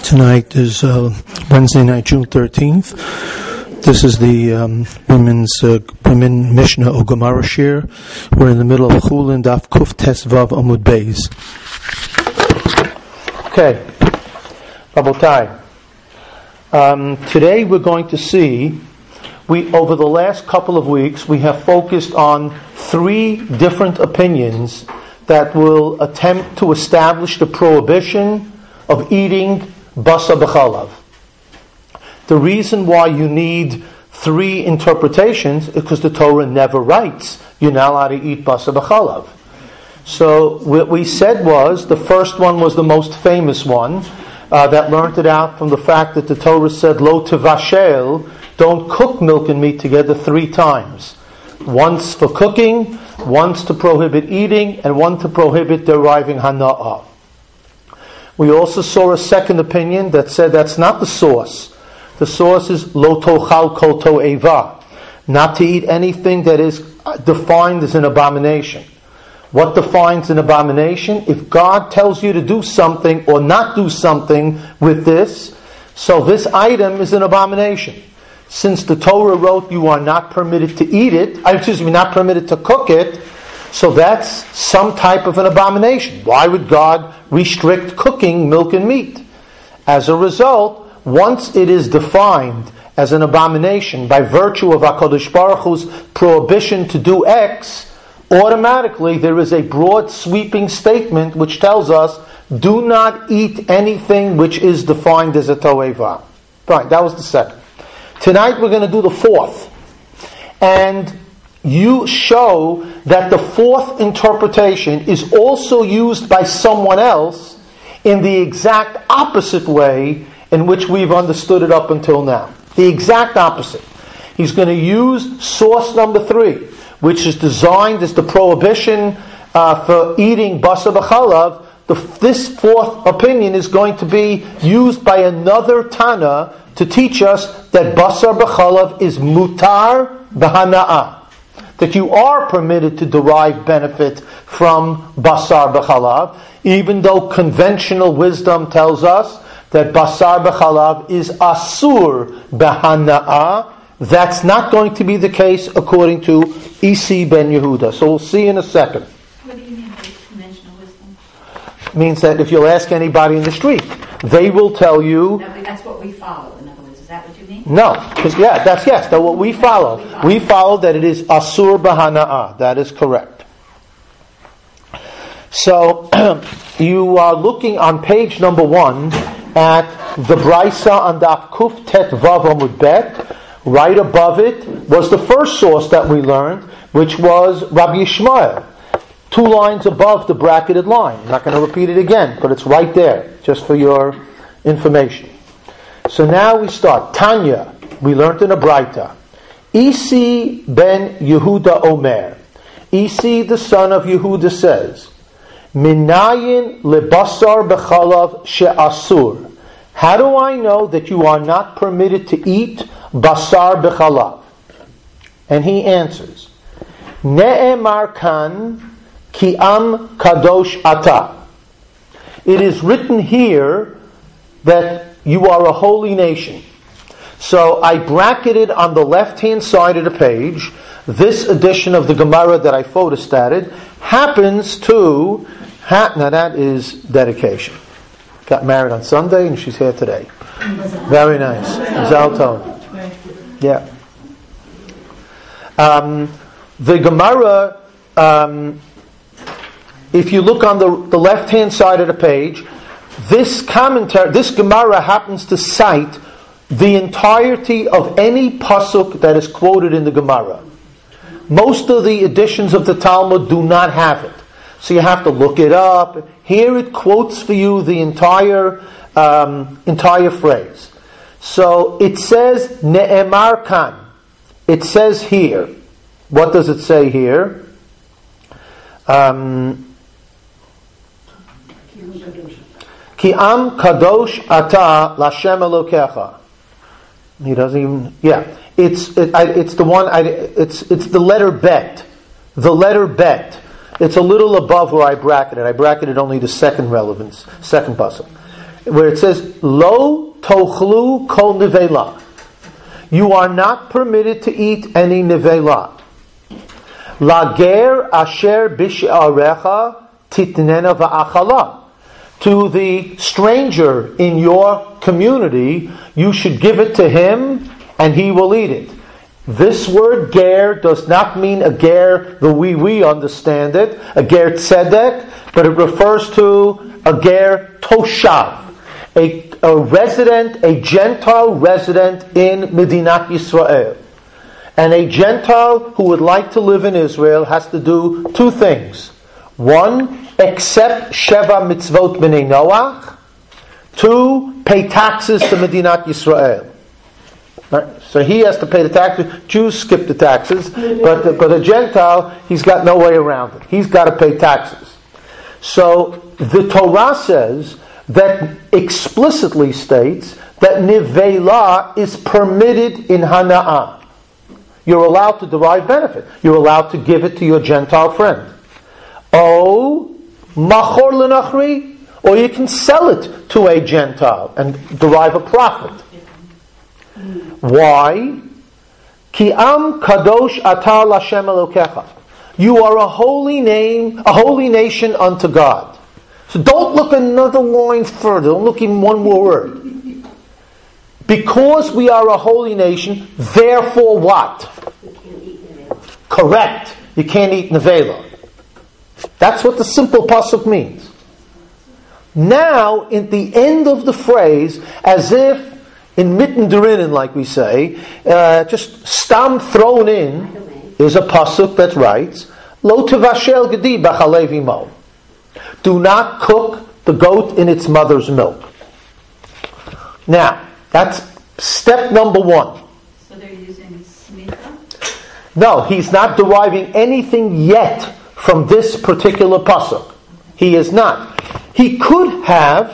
Tonight is Wednesday night, June 13th. This is the women Mishnah or Gemara Shir. We're in the middle of Chulin Daf Kuf Tes Vav Amud Beis. Okay, Rabotai. Today we're going to see, over the last couple of weeks, we have focused on three different opinions that will attempt to establish the prohibition of eating basa b'chalav. The reason why you need three interpretations is because the Torah never writes you're not allowed to eat basa b'chalav. So what we said was, the first one was the most famous one, that learned it out from the fact that the Torah said, Lo tevashel, don't cook milk and meat together three times. Once for cooking, once to prohibit eating, and one to prohibit deriving hana'ah. We also saw a second opinion that said that's not the source. The source is Lo tochal kol to'eva, not to eat anything that is defined as an abomination. What defines an abomination? If God tells you to do something or not do something with this, so this item is an abomination. Since the Torah wrote you are not permitted to eat it, not permitted to cook it, so that's some type of an abomination. Why would God restrict cooking milk and meat? As a result, once it is defined as an abomination by virtue of HaKadosh Baruch Hu's prohibition to do X, automatically there is a broad sweeping statement which tells us, do not eat anything which is defined as a to'eva. Fine, that was the second. Tonight we're going to do the fourth. And you show that the fourth interpretation is also used by someone else in the exact opposite way in which we've understood it up until now. The exact opposite. He's going to use source number 3, which is designed as the prohibition for eating basa b'chalav. This fourth opinion is going to be used by another Tana to teach us that basar b'chalav is mutar b'hana'ah. That you are permitted to derive benefit from basar b'chalav, even though conventional wisdom tells us that basar b'chalav is asur b'hana'ah. That's not going to be the case according to Isi ben Yehuda. So we'll see in a second. What do you mean by conventional wisdom? It means that if you'll ask anybody in the street, they will tell you. No, that's what we follow. In other words, is that what you mean? No, because that's what we follow. We follow that it is asur b'hana'ah. That is correct. So you are looking on page number 1 at the Brisa on Daf Kuf Tet Vav Amud Bet. Right above it was the first source that we learned, which was Rabbi Yishmael. 2 lines above the bracketed line. I'm not going to repeat it again, but it's right there, just for your information. So now we start. Tanya, we learned in a Braita. Isi ben Yehuda Omer. Isi, the son of Yehuda, says, Minayin lebasar b'chalav she'asur. How do I know that you are not permitted to eat basar b'chalav? And he answers, Ne'emar kan ki am kadosh ata. It is written here that you are a holy nation. So I bracketed on the left-hand side of the page, this edition of the Gemara that I photostated happens to, now that is dedication. Got married on Sunday and she's here today. Very nice. Zalton. Yeah. The Gemara, if you look on the left-hand side of the page, this Gemara happens to cite the entirety of any pasuk that is quoted in the Gemara. Most of the editions of the Talmud do not have it. So you have to look it up. Here it quotes for you the entire phrase. So it says Ne'emar kan. It says here. What does it say here? Ki am kadosh ata lashem elokecha. He doesn't even. Yeah, it's the one. It's the letter bet. The letter bet. It's a little above where I bracketed. I bracketed only the second relevance, second pasuk. where it says, Lo tochlu kol nevela. You are not permitted to eat any nevela. Lager asher b'she'arecha titnena va'achala. To the stranger in your community, you should give it to him and he will eat it. This word ger does not mean a ger the way we understand it, a ger tzedek, but it refers to a ger toshav, a resident, a Gentile resident in Medinat Yisrael. And a Gentile who would like to live in Israel has to do two things. One, accept Sheva Mitzvot B'nai Noach. Two, pay taxes to Medinat Yisrael. Right? So he has to pay the taxes. Jews skip the taxes, but a Gentile, he's got no way around it. He's got to pay taxes. So the Torah says that explicitly states that Nivela is permitted in Hana'ah. You're allowed to derive benefit. You're allowed to give it to your Gentile friend. Oh, Machor L'Nachri, or you can sell it to a Gentile and derive a profit. Why? Ki am kadosh atar l'Hashem Elokecha. You are a holy nation unto God. So don't look another line further. Don't look even one more word. Because we are a holy nation, therefore what? Correct. You can't eat nevela. That's what the simple pasuk means. Now, at the end of the phrase, as if in mitten derinnen, like we say, just stam thrown in, is a pasuk that writes, Lo tevashel gedi b'chalev imo. Do not cook the goat in its mother's milk. Now, that's step number one. So they're using smicha? No, he's not deriving anything yet from this particular pasuk. He is not. He could have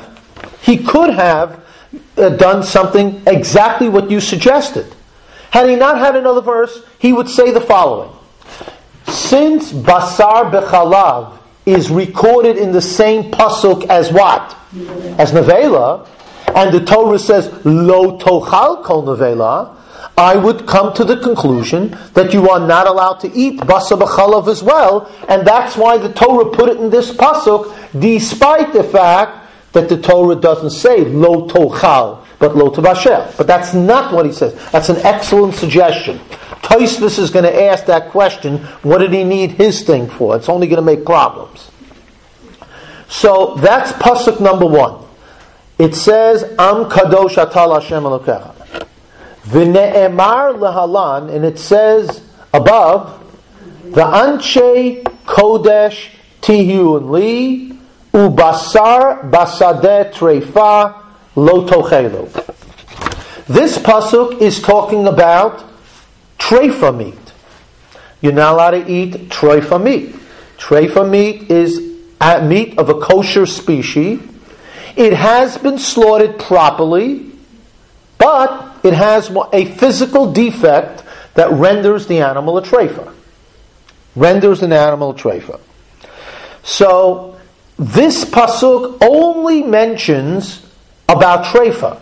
done something exactly what you suggested. Had he not had another verse, he would say the following. Since basar bechalav is recorded in the same pasuk as what? As nevela, and the Torah says, Lo tochal kol nevela, I would come to the conclusion that you are not allowed to eat basar b'chalav as well, and that's why the Torah put it in this pasuk, despite the fact that the Torah doesn't say lo tochal, but lo tevashel. But that's not what he says. That's an excellent suggestion. Tosfos is going to ask that question, what did he need his thing for? It's only going to make problems. So that's pasuk number one. It says, Am kadosh atal Hashem Elokecha. V'ne'emar lehalan, and it says above, V'anchei kodesh tihun li, ubasar basadeh treifa lo tochelu. This pasuk is talking about treifa meat. You're not allowed to eat treifa meat. Treifa meat is meat of a kosher species. It has been slaughtered properly, but it has a physical defect that renders the animal a treifa. Renders an animal a treifa. So, this pasuk only mentions about treifa.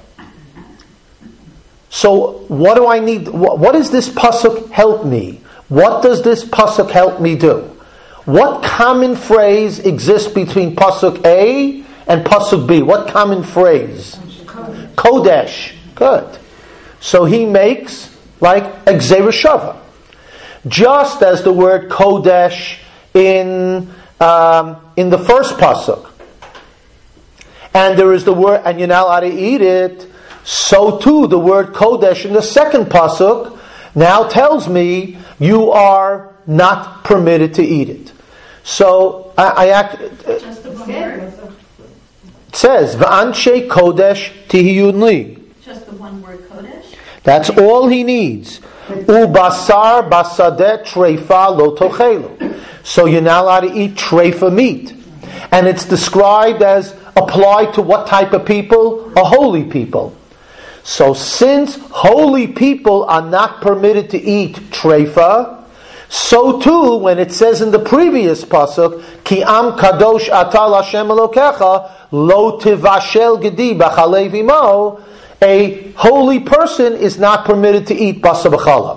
So, what do I need? What does this pasuk help me? What does this pasuk help me do? What common phrase exists between pasuk A and pasuk B? What common phrase? Kodesh. Good. So he makes like a gzeira shava. Just as the word kodesh in the first pasuk, and there is the word, and you're not allowed to eat it. So too, the word kodesh in the second pasuk now tells me you are not permitted to eat it. So Just the one word? It says v'anshe kodesh tihiyun li. Just the one word kodesh? That's all he needs. Ubasar basadeh treifa lo tochelu. So you're not allowed to eat treifa meat. And it's described as applied to what type of people? A holy people. So since holy people are not permitted to eat treifa, So too, when it says in the previous pasuk, Ki am kadosh atal Hashem Elokecha, lo tivashel gedi b'chalev imo, a holy person is not permitted to eat basa b'chalav.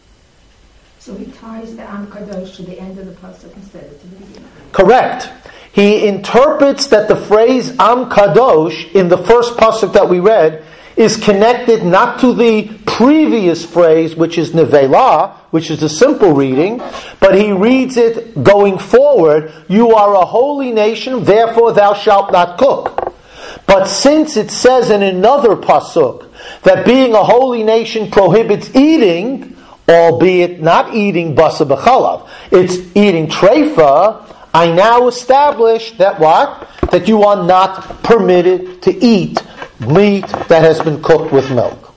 So he ties the Am Kadosh to the end of the pasuk instead of to the beginning. Correct. He interprets that the phrase Am Kadosh in the first pasuk that we read is connected not to the previous phrase, which is Nevela, which is a simple reading, but he reads it going forward, you are a holy nation, therefore thou shalt not cook. But since it says in another pasuk that being a holy nation prohibits eating, albeit not eating basa b'chalav, it's eating treifa, I now establish that what? That you are not permitted to eat meat that has been cooked with milk.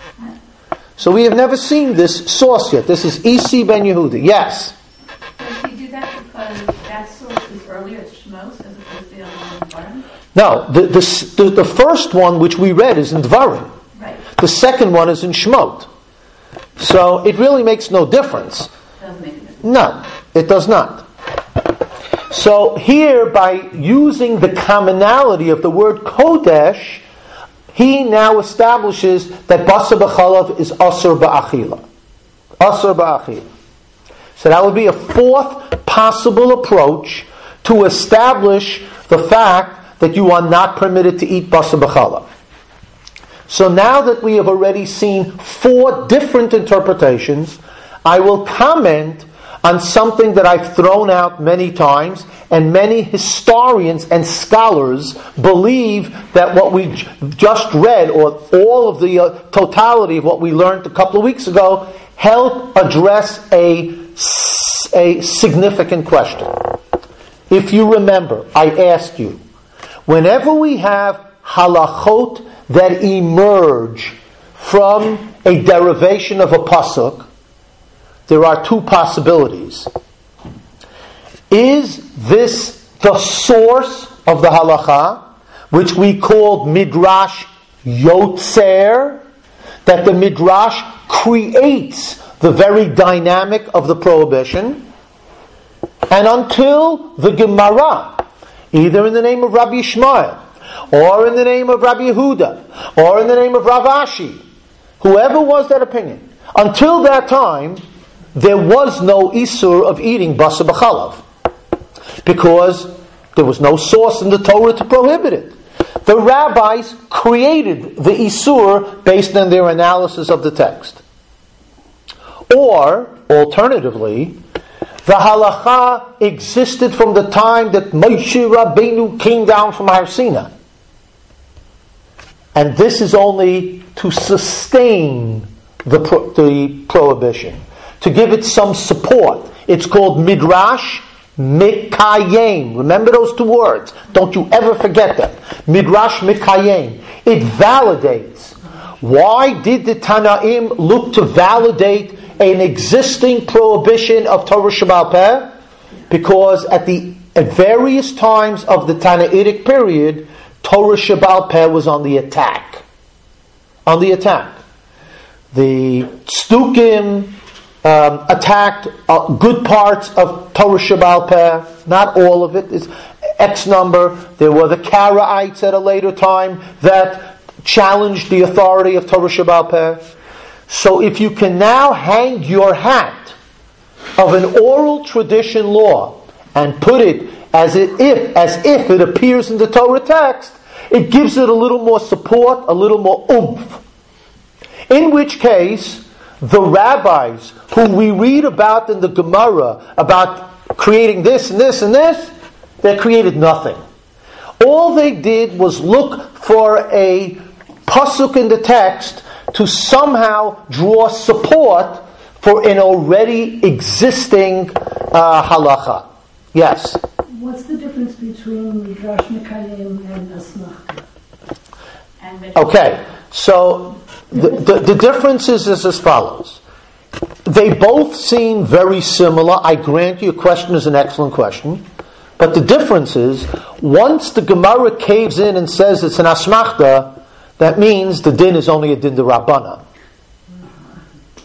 So we have never seen this source yet. This is E.C. Ben Yehuda. Yes? Does he do that because that source is earlier, it's Shmos, as opposed to the other one in Dvarim? No, the first one which we read is in Dvarim. Right. The second one is in Shemot. So it really makes no difference. Doesn't make a difference. No, it does not. So here, by using the commonality of the word Kodesh, he now establishes that basa b'chalav is asur ba'achila. Asur ba'achila. So that would be a fourth possible approach to establish the fact that you are not permitted to eat basa b'chalav. So now that we have already seen four different interpretations, I will comment on something that I've thrown out many times, and many historians and scholars believe that what we just read, or all of the totality of what we learned a couple of weeks ago, help address a significant question. If you remember, I asked you, whenever we have halachot that emerge from a derivation of a pasuk, there are two possibilities. Is this the source of the halacha, which we called Midrash Yotzer, that the Midrash creates the very dynamic of the prohibition? And until the Gemara, either in the name of Rabbi Yishmael, or in the name of Rabbi Yehuda, or in the name of Rav Ashi, whoever was that opinion, until that time, there was no isur of eating basa b'chalav, because there was no source in the Torah to prohibit it. The rabbis created the isur based on their analysis of the text. Or, alternatively, the halacha existed from the time that Moshe Rabbeinu came down from Har Sinai. And this is only to sustain the prohibition, to give it some support. It's called Midrash Mikayim. Remember those two words. Don't you ever forget that. Midrash Mikayim. It validates. Why did the Tanaim look to validate an existing prohibition of Torah Shebaal Peh? Because at various times of the Tanaitic period, Torah Shebaal Peh was on the attack. On the attack. The Stukim attacked good parts of Torah Shebaal Peh, not all of it, is X number. There were the Karaites at a later time that challenged the authority of Torah Shebaal Peh. So if you can now hang your hat of an oral tradition law and put it as if it appears in the Torah text, it gives it a little more support, a little more oomph. In which case, the rabbis who we read about in the Gemara, about creating this and this and this, they created nothing. All they did was look for a pasuk in the text to somehow draw support for an already existing halacha. Yes? What's the difference between Midrash Mikayim and Asmachta? Okay, so the difference is as follows. They both seem very similar. I grant you, your question is an excellent question. But the difference is, once the Gemara caves in and says it's an asmachta, that means the din is only a din de Rabbana.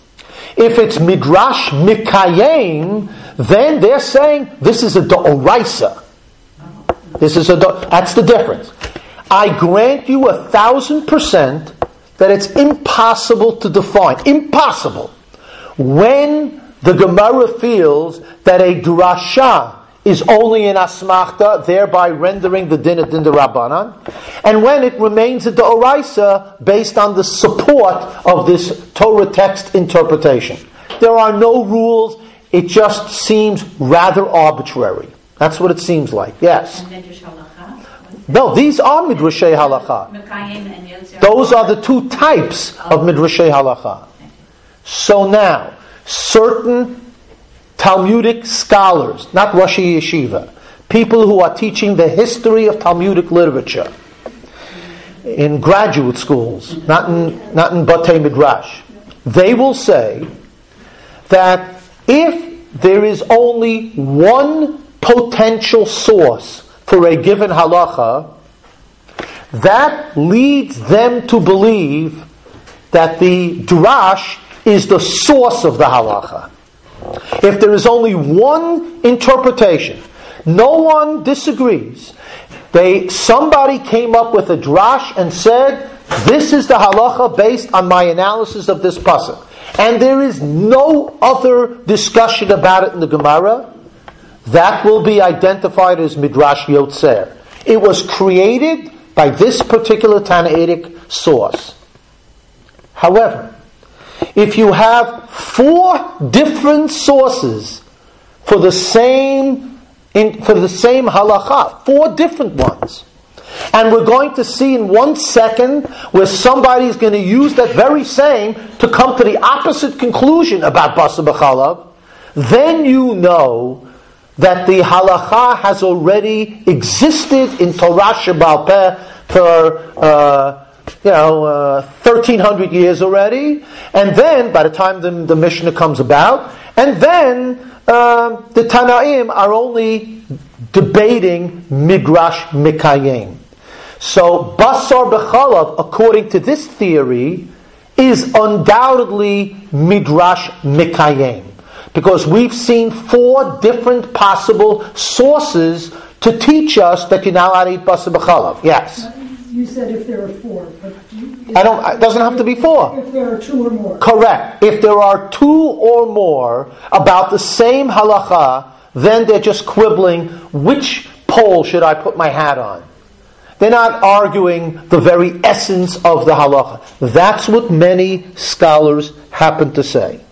If it's Midrash Mikayim, then they're saying this is a D'oraisa. That's the difference. I grant you 1,000% that it's impossible to define. Impossible. When the Gemara feels that a drasha is only an asmachta, thereby rendering the din a din d'Rabbanan, and when it remains a d'oraisa based on the support of this Torah text interpretation. There are no rules, it just seems rather arbitrary. That's what it seems like, yes. No, these are Midrashei Halacha. Those are the two types of Midrashei Halacha. So now, certain Talmudic scholars, not Rashi Yeshiva, people who are teaching the history of Talmudic literature in graduate schools, not in Batei Midrash, they will say that if there is only one potential source for a given halacha, that leads them to believe that the drash is the source of the halacha. If there is only one interpretation, no one disagrees. Somebody came up with a drash and said, this is the halacha based on my analysis of this pasuk. And there is no other discussion about it in the Gemara, that will be identified as Midrash Yotzer. It was created by this particular Tannaitic source. However, if you have 4 different sources for the same halacha, 4 different ones, and we're going to see in 1 second where somebody is going to use that very same to come to the opposite conclusion about Basar B'Chalav, then you know that the halacha has already existed in Torah Shebaal Peh for 1,300 years already, and then by the time the Mishnah comes about, and then the Tanaim are only debating Midrash Mikayim. So Basar B'Chalav, according to this theory, is undoubtedly Midrash Mikayim. Because we've seen 4 different possible sources to teach us that you're not allowed to eat Basar B'Chalav. Yes? You said if there are 4, but it doesn't have to be 4. If there are 2 or more. Correct. If there are 2 or more about the same halacha, then they're just quibbling, which pole should I put my hat on? They're not arguing the very essence of the halacha. That's what many scholars happen to say.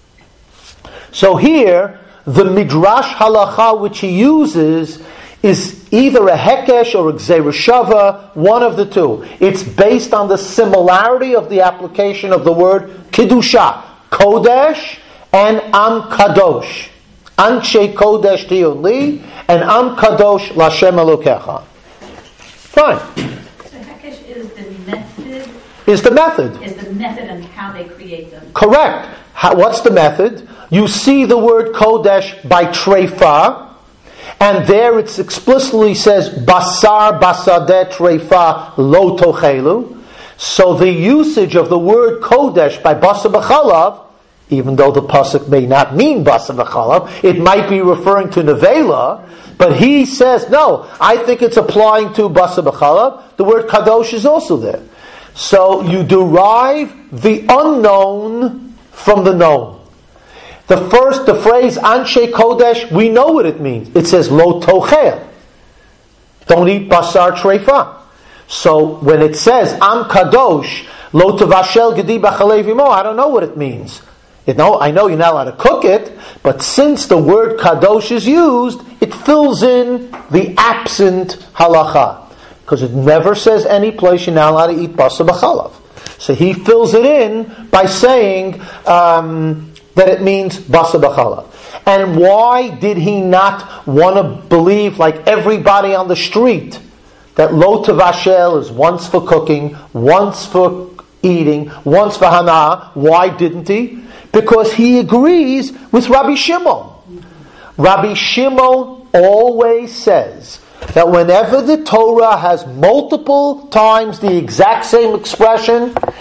So here, the Midrash Halacha which he uses is either a Hekesh or a Gzeira Shava, one of the two. It's based on the similarity of the application of the word Kiddusha, Kodesh, and Am Kadosh. Anshe Kodesh Tiyoli, and Am Kadosh Lashem Elokecha. Fine. So Hekesh is the method? Is the method. Is the method and how they create them. Correct. What's the method? You see the word Kodesh by Treifa, and there it explicitly says Basar Basadeh Treifa Lo Tochelu. So the usage of the word Kodesh by Basar B'Chalav, even though the pasuk may not mean Basar B'Chalav, it might be referring to Nevela, but he says, no, I think it's applying to Basar B'Chalav. The word Kadosh is also there. So you derive the unknown from the known. The phrase Anshe Kodesh, we know what it means. It says Lo Tochel. Don't eat Basar Treifa. So when it says Am Kadosh, Lo Tavashel Gedi B'Chalei Vimo, I don't know what it means. I know you're not allowed to cook it, but since the word Kadosh is used, it fills in the absent halacha. Because it never says any place you're not allowed to eat Basar B'Chalav. So he fills it in by saying that it means Basar B'Chalav. And why did he not want to believe, like everybody on the street, that Lo Tavashel is once for cooking, once for eating, once for hana? Why didn't he? Because he agrees with Rabbi Shimon. Rabbi Shimon always says that whenever the Torah has multiple times the exact same expression,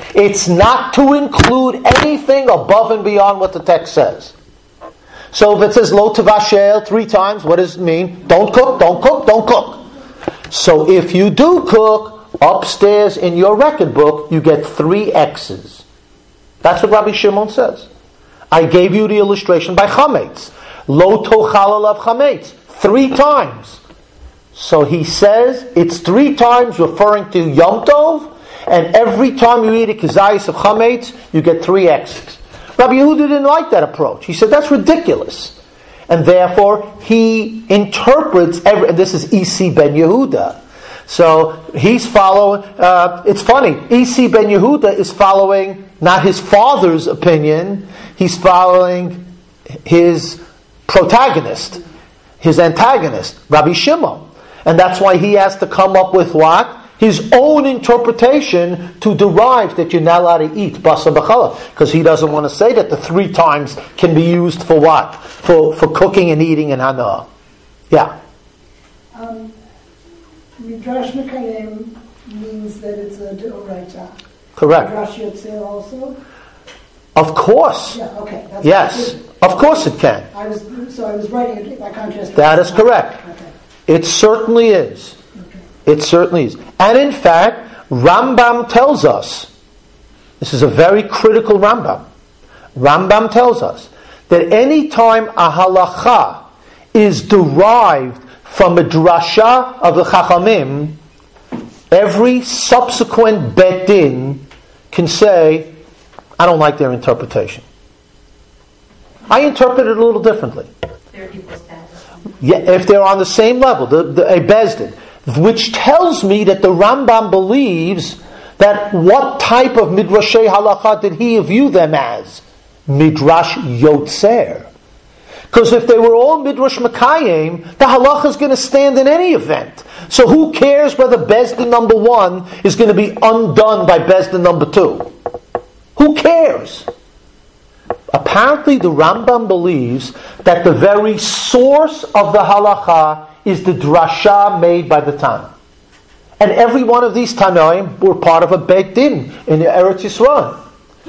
It's not to include anything above and beyond what the text says. So if it says lo tavashel 3 times, what does it mean? Don't cook, don't cook, don't cook. So if you do cook, upstairs in your record book, you get 3 X's. That's what Rabbi Shimon says. I gave you the illustration by chametz. Lo tochal alav chametz. 3 times. So he says it's 3 times referring to Yom Tov, and every time you eat a kazayis of chametz, you get 3 X's. Rabbi Yehuda didn't like that approach. He said that's ridiculous. And therefore, he interprets and this is Isi ben Yehuda. So he's following, it's funny, Isi ben Yehuda is following not his father's opinion, he's following his protagonist, his antagonist, Rabbi Shimon. And that's why he has to come up with what? His own interpretation to derive that you're not allowed to eat basar b'chalav. Because he doesn't want to say that the 3 times can be used for what? For cooking and eating and hana. Yeah. Midrash Mekayem means that it's a deoraita. Correct. Midrash Yotzer also? Of course. Yeah, okay. That's Yes. Of course it can. I was writing it by contrast. That is correct. Okay. It certainly is. It certainly is. And in fact, Rambam tells us, this is a very critical Rambam. Rambam tells us that any time a halacha is derived from a drasha of the Chachamim, every subsequent Bet Din can say, I don't like their interpretation. I interpret it a little differently. They're equal status. Yeah, if they're on the same level, a Bezdin, which tells me that the Rambam believes that what type of Midrashei Halacha did he view them as? Midrash Yotzer. Because if they were all Midrash Mekayim, the Halacha is going to stand in any event. So who cares whether Bezdin number 1 is going to be undone by Bezdin number 2? Who cares? Apparently the Rambam believes that the very source of the Halacha is the drasha made by the Tana. And every one of these Tanaim were part of a Beit Din in Eretz Yisrael.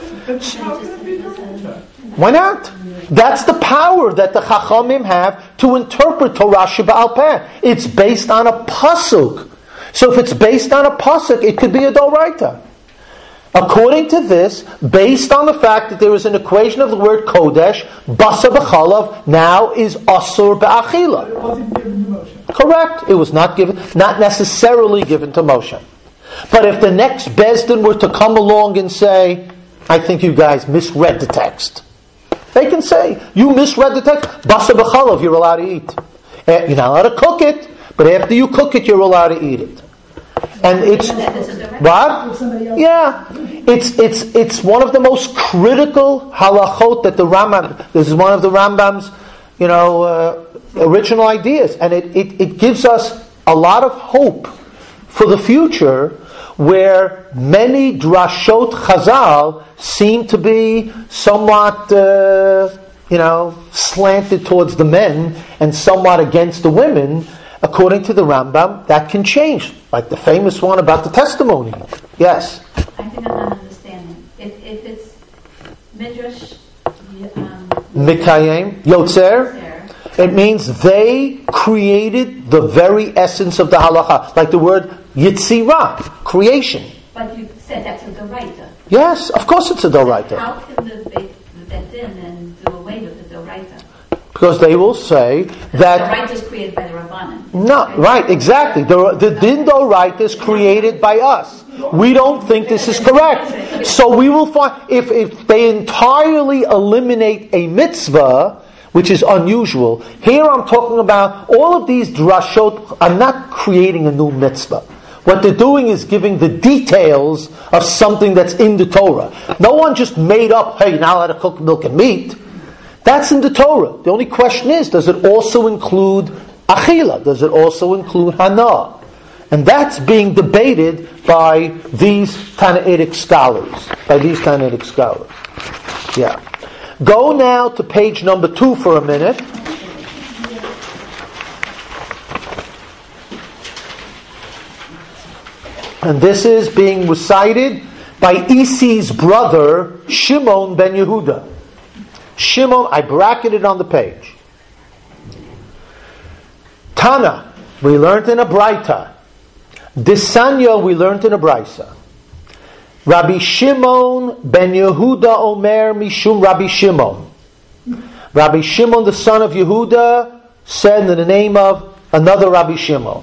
Why not? That's the power that the Chachamim have to interpret Torah Sheba'al Peh. It's based on a pasuk. So if it's based on a pasuk, it could be a doraita. According to this, based on the fact that there is an equation of the word kodesh, basar b'chalav now is asur b'achila. It wasn't given to Moshe. Correct. It was not necessarily given to Moshe. But if the next Bezdin were to come along and say, I think you guys misread the text. They can say, you misread the text. Basar b'chalav, you're allowed to eat. You're not allowed to cook it, but after you cook it, you're allowed to eat it. And it's what? Yeah, it's one of the most critical halachot that the Rambam. This is one of the Rambam's, original ideas, and it gives us a lot of hope for the future, where many drashot Chazal seem to be somewhat, slanted towards the men and somewhat against the women. According to the Rambam, that can change. Like the famous one about the testimony. Yes? I think I'm not understanding. If it's Midrash Mikayim, Yotzer, it means they created the very essence of the halacha. Like the word Yitzirah, creation. But you said that's a doraita. Yes, of course it's a doraita. How can the Bet Din then do away with the doraita? Because they will say that... The doraita is created by the Rabbanan. No, right, exactly. The din doraita is created by us. We don't think this is correct. So we will find, if they entirely eliminate a mitzvah, which is unusual, here I'm talking about all of these drashot are not creating a new mitzvah. What they're doing is giving the details of something that's in the Torah. No one just made up, hey, now how to cook milk and meat. That's in the Torah. The only question is, does it also include achila? Does it also include hana? And that's being debated by these Tannaitic scholars. Yeah. Go now to page number 2 for a minute. And this is being recited by Isi's brother, Shimon ben Yehuda. Shimon, I bracketed on the page. Tana, we learned in a Braita. Disanya, we learned in a Braisa. Rabbi Shimon ben Yehuda Omer Mishum Rabbi Shimon. Rabbi Shimon, the son of Yehuda, said in the name of another Rabbi Shimon.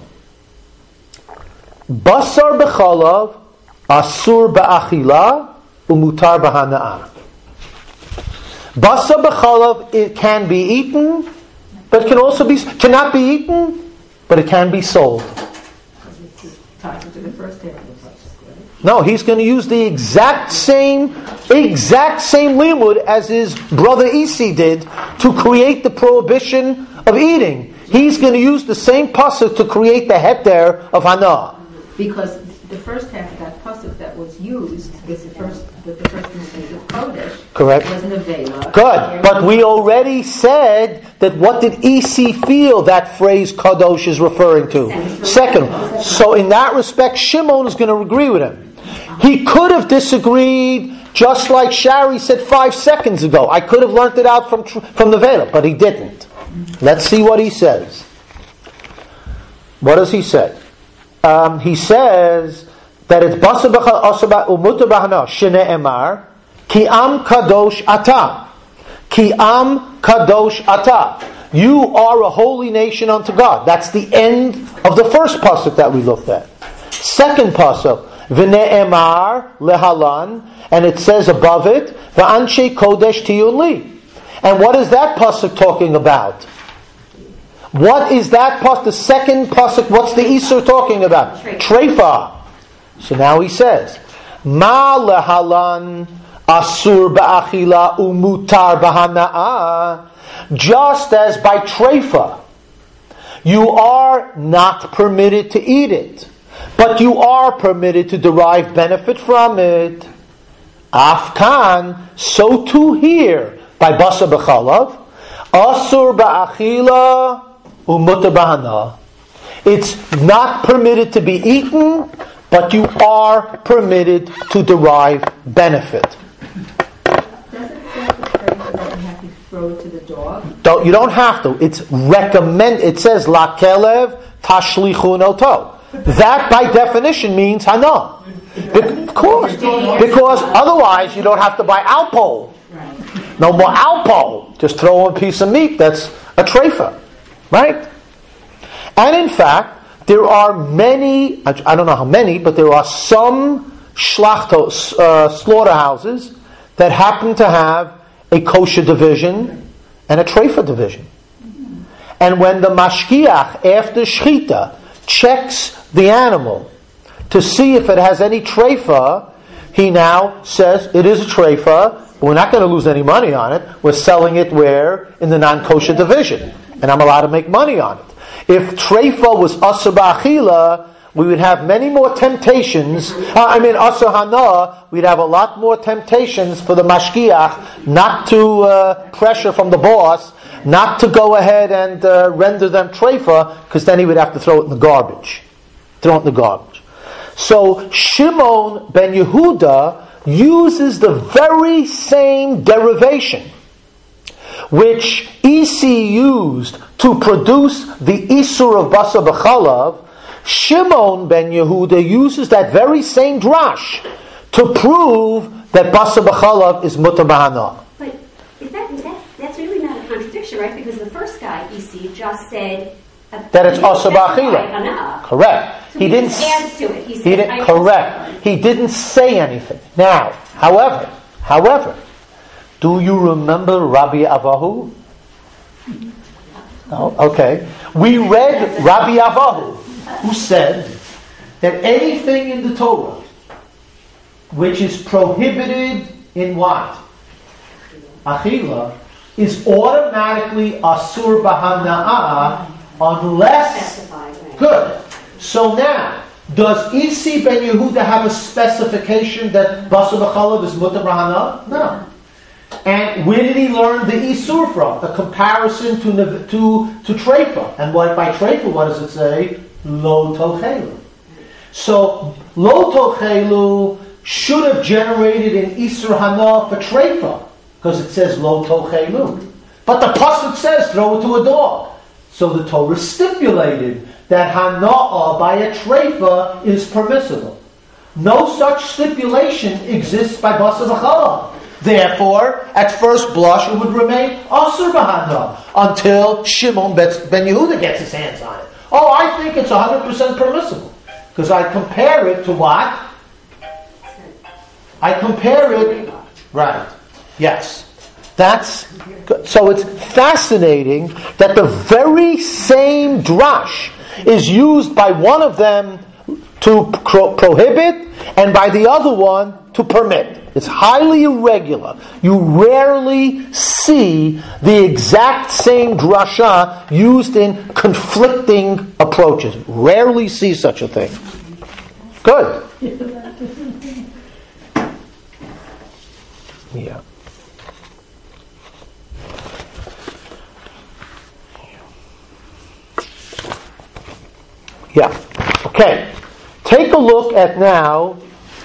Basar b'chalav, asur ba'achila, umutar b'hana'ah. Basar b'chalav, it can be eaten, but it can also cannot be eaten, but it can be sold. Ties it to the first half of the process, right? No, he's going to use the exact same limud as his brother Isi did to create the prohibition of eating. He's going to use the same pasuk to create the heter of hana. Because the first half of that pasuk that was used with the first mistake of Kodesh, Correct. was Nevela. Good, but we already said that what did Isi feel that phrase kadosh is referring to? Second. So in that respect, Shimon is going to agree with him. He could have disagreed, just like Shari said 5 seconds ago. I could have learned it out from the Vela, but he didn't. Let's see what he says. What does he say? He says that it's basa b'chal umuta b'hana shene emar ki am kadosh ata, ki am kadosh ata. You are a holy nation unto God. That's the end of the first pasuk that we looked at. Second pasuk v'ne emar lehalan, and it says above it v'anshe kodesh tiyun li. And what is that pasuk talking about? What is that pasuk? The second pasuk, what's the Isur talking about? Treifa. So now he says, Ma lehalan asur ba'achila umutar b'hana'ah. Just as by treifa, you are not permitted to eat it, but you are permitted to derive benefit from it. Afkan, so too here, by basa b'chalav, asur ba'achila umutar b'hana'ah. It's not permitted to be eaten, but you are permitted to derive benefit. Does it say the phrase that you have to throw it to the dog? You don't have to. It's recommend. It says la kelev tashlichun oto. That by definition means hana. Of course, because otherwise you don't have to buy alpo. No more alpo. Just throw a piece of meat. That's a treifa, right? And in fact, there are many, I don't know how many, but there are some slaughterhouses that happen to have a kosher division and a treifa division. And when the mashkiach, after shchita, checks the animal to see if it has any treifa, he now says, it is a treifa, but we're not going to lose any money on it. We're selling it where? In the non-kosher division. And I'm allowed to make money on it. If treifa was asur ba'achila, we would have many more temptations. Asur hana, we'd have a lot more temptations for the mashkiach not to pressure from the boss, not to go ahead and render them treifa, because then he would have to throw it in the garbage. So Shimon ben Yehuda uses the very same derivation which Isi used to produce the Isur of Basa B'chalav. Shimon ben Yehuda uses that very same drash to prove that Basa B'chalav is Mutar B'hana. But that's really not a contradiction, right? Because the first guy, Isi, just said that it's Asur B'achila. Correct. So he didn't adds to it. He said, correct. He didn't say anything. Now, however, do you remember Rabbi Avahu? No? Okay. We read Rabbi Avahu, who said that anything in the Torah which is prohibited in what? Achila, is automatically asur b'hana'ah unless... Good. So now, does Isi ben Yehuda have a specification that Basa B'chalav is Mutar B'hana'ah? No. And where did he learn the Isur from? A comparison to Treifa. And by Treifa, what does it say? Lo tochelu. So, lo tochelu should have generated an Isur Hana for Treifa, because it says Lo Tochelu. But the pasuk says throw it to a dog. So the Torah stipulated that Hana'ah by a Treifa is permissible. No such stipulation exists by Basar B'chalav. Therefore, at first blush, it would remain Asur B'Hana until Shimon ben Yehuda gets his hands on it. Oh, I think it's 100% permissible. Because I compare it to what? I compare it... Right. Yes. That's good. So it's fascinating that the very same drash is used by one of them to prohibit and by the other one to permit. It's highly irregular. You rarely see the exact same drasha used in conflicting approaches. Rarely see such a thing. Good. Yeah. Yeah. Okay. Take a look at now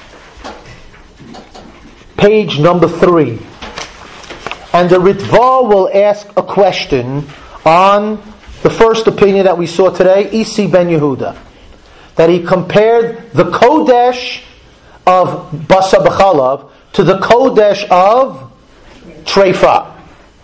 page number 3. And the Ritva will ask a question on the first opinion that we saw today, Isi ben Yehuda. That he compared the Kodesh of Basar B'chalav to the Kodesh of Treifa.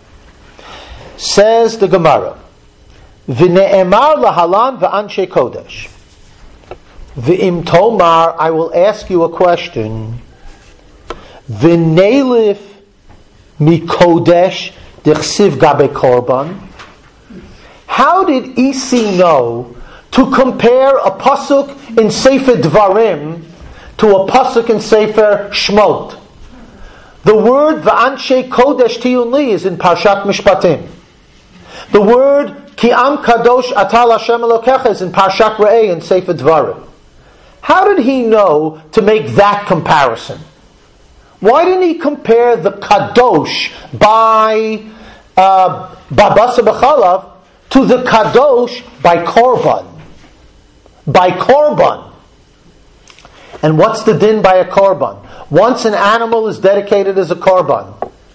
Says the Gemara, V'ne'emar lahalan v'anshe kodesh. V'im tomar, I will ask you a question. V'neilif mikodesh d'chsiv gabe korban. How did Isi know to compare a pasuk in Sefer Dvarim to a pasuk in Sefer Shmot? The word v'anshe kodesh tiyun li is in Parshat Mishpatim. The word Ki am kadosh atal Hashem Elokecha is in Parshat Re'eh in Sefer Dvarim. How did he know to make that comparison? Why didn't he compare the kadosh by Basar B'chalav to the kadosh by korban? By korban. And what's the din by a korban? Once an animal is dedicated as a korban,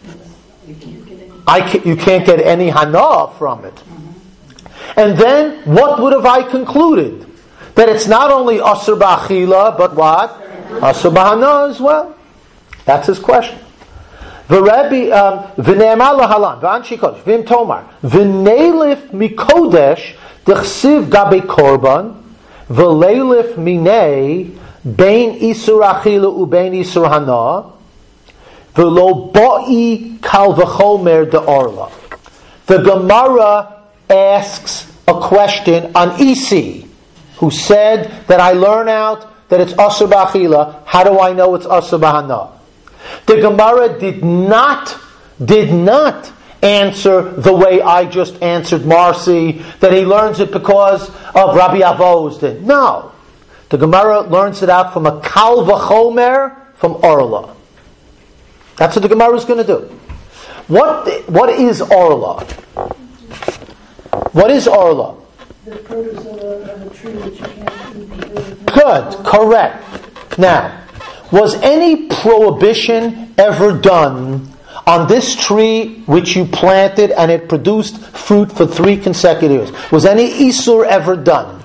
you can't get any hana from it. And then, what would have I concluded? That it's not only asur b'achila, but what? Asur b'hana as well. That's his question. V'ne'emar lahalan, v'anshi kodesh, v'im tomar, v'neilif mikodesh, d'chsiv gabe korban, v'leilif minei, bein isur achila ubein isur hana, v'lo ba'i kal v'chomer de'orla. The Gemara asks a question on Isi, who said that I learn out that it's asur b'achila. How do I know it's asur b'hana? The Gemara did not answer the way I just answered Marcy, that he learns it because of Rabbi Avo's din. No. The Gemara learns it out from a kal v'chomer from Orla. That's what the Gemara is going to do. What is Orla? What is Orla? The produce of a tree that you can't eat. Good, correct. Now, was any prohibition ever done on this tree which you planted and it produced fruit for 3 consecutive years? Was any Isur ever done?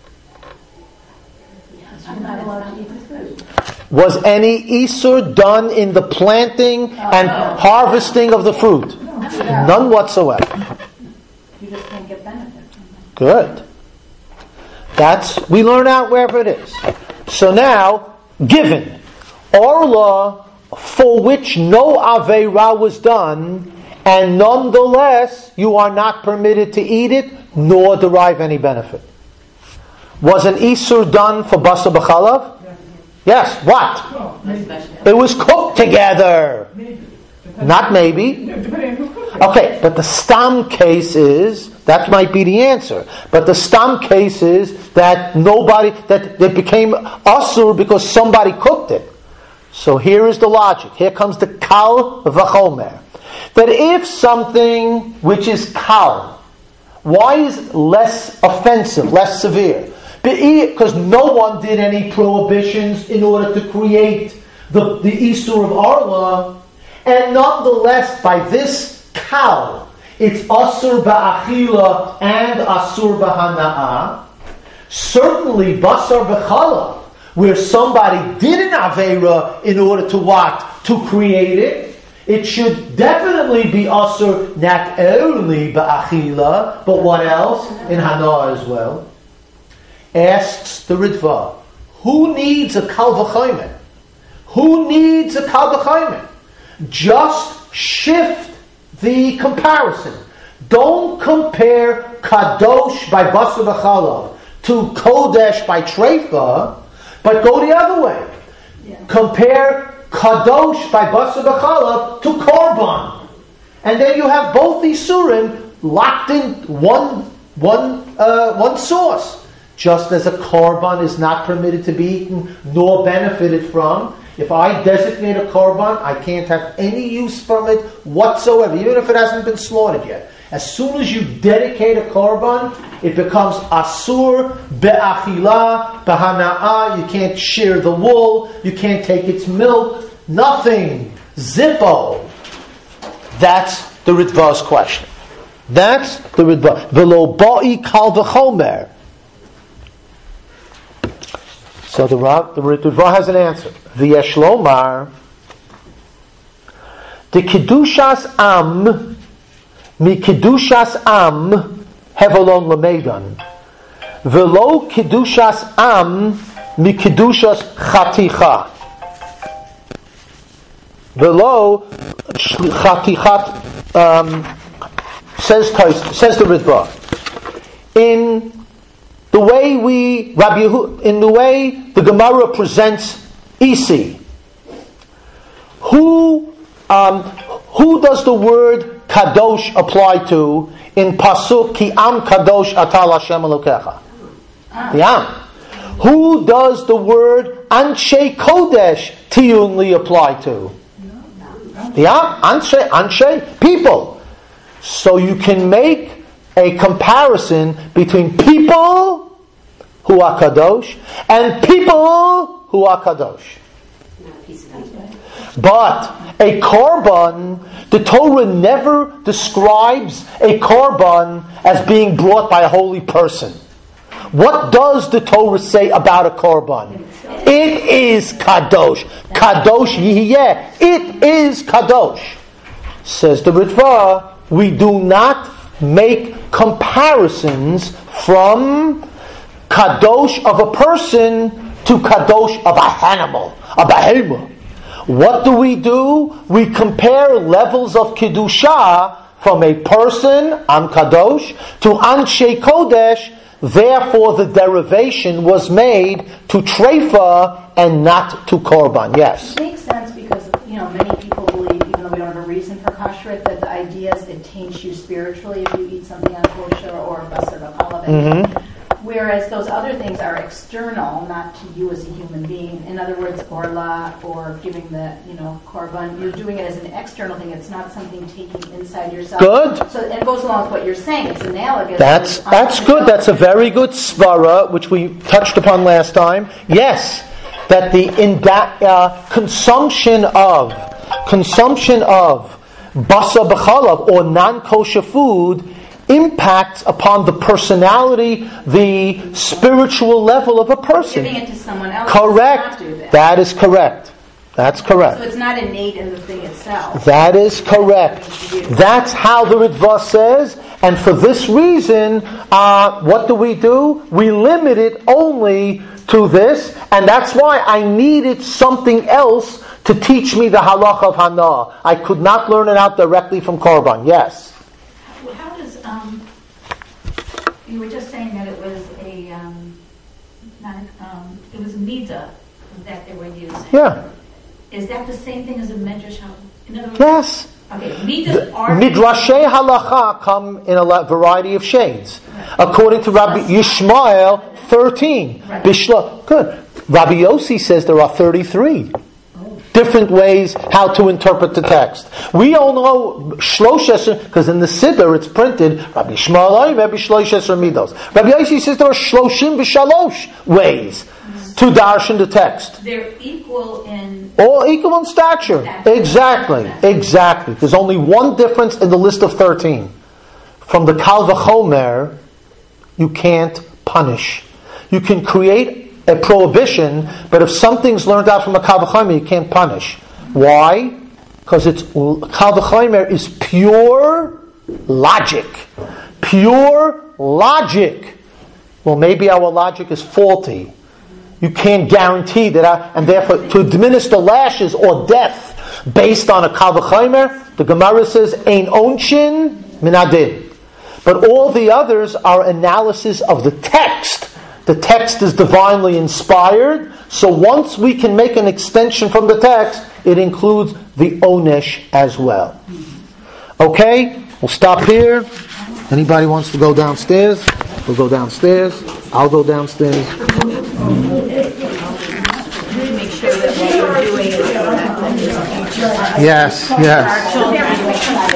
I'm not allowed to eat the fruit. Was any Isur done in the planting and harvesting of the fruit? None whatsoever. You just can't get benefit from it. Good. We learn out wherever it is. So now, given Orla for which no Aveira was done, and nonetheless you are not permitted to eat it, nor derive any benefit. Was an Isur done for Basar B'chalav? Yes. What? It was cooked together. Not maybe. Okay, but the stam case is, that might be the answer, but the stam case is that it became asur because somebody cooked it. So here is the logic. Here comes the kal v'chomer. That if something which is kal, why is less offensive, less severe? Because no one did any prohibitions in order to create the Isur of Arla, and nonetheless by this kal, it's Asur ba'achila and Asur b'hana'ah. Certainly Basar b'chalav, where somebody did an Aveira in order to what? To create it. It should definitely be Asur not only ba'achila, but what else? In Hana'ah as well. Asks the Ritva, who needs a kal v'chaymer? Who needs a kal v'chaymer? Just shift the comparison. Don't compare kadosh by basar b'chalav to kodesh by treifa, but go the other way. Yeah. Compare kadosh by basar b'chalav to korban, and then you have both these surim locked in one source. Just as a korban is not permitted to be eaten nor benefited from, if I designate a korban, I can't have any use from it whatsoever, even if it hasn't been slaughtered yet. As soon as you dedicate a korban, it becomes asur be'achila, b'hana'ah. You can't shear the wool, you can't take its milk, nothing. Zippo. That's the Ritva's question. That's the Ritva. V'lo ba'i kal v'chomer. So the Ritva has an answer. V'yesh lomar, the kedushas am, mi kedushas am, hevolon lemeidan. V'lo kedushas am, mi kedushas chaticha. V'lo chatichat, says the Ritva. In the way the Gemara presents Isi, who does the word kadosh apply to in pasuk ki am kadosh atal Hashem Elokecha? The am. Who does the word anshe kodesh tiyunli apply to? The am, anshe people. So you can make a comparison between people who are kadosh and people who are kadosh. But a korban, the Torah never describes a korban as being brought by a holy person. What does the Torah say about a korban? It is kadosh. Kadosh yihiyeh. It is kadosh. Says the Ritva, we do not make comparisons from kadosh of a person to kadosh of a animal, a behemah. What do? We compare levels of kedusha from a person, am kadosh, to anshe kodesh. Therefore, the derivation was made to treifa and not to korban. Yes. It makes sense because many people believe, even though we don't have a reason for kashrut, that the idea is it taints you spiritually if you eat something unkosher or basar b'chalav. Whereas those other things are external, not to you as a human being. In other words, orla or giving the korban, you're doing it as an external thing. It's not something taking inside yourself. Good. So it goes along with what you're saying. It's analogous. That's good. That's a very good svara, which we touched upon last time. Yes, that the consumption of basa b'chalav or non-kosher food impacts upon the personality, the spiritual level of a person. Giving it to someone else. Correct. Does not do that. That is correct. That's correct. So it's not innate in the thing itself. That is correct. That's how the Ritva says, and for this reason, what do? We limit it only to this, and that's why I needed something else to teach me the halach of Hana. I could not learn it out directly from Korban. Yes? How does, you were just saying that it was it was a midah that they were using. Yeah. Is that the same thing as a medrash? In other words, Yes. Okay, midas are... Midrashei halacha come in a variety of shades. Right. According to Rabbi Yishmael, 13. Right. Good. Rabbi Yossi says there are 33 different ways how to interpret the text. We all know Shloshes, because in the Siddur it's printed, Rabbi Yishmael, Rabbi Shloshes Midos. Rabbi Yossi says there are Shloshim b'shalosh ways to darshan the text. They're equal in, All equal in stature. Exactly. There's only one difference in the list of 13. From the Kal V'chomer, you can't punish. You can create a prohibition, but if something's learned out from a Kal V'chomer, you can't punish. Why? Because Kal V'chomer is pure logic. Pure logic. Well, maybe our logic is faulty. You can't guarantee that, and therefore to administer lashes or death based on a Kal V'chomer, the Gemara says, Ein onshin min adin. But all the others are analysis of the text. The text is divinely inspired, so once we can make an extension from the text, it includes the onesh as well. Okay, we'll stop here. Anybody wants to go downstairs? We'll go downstairs. I'll go downstairs. Make sure that what we're doing is Yes. our children.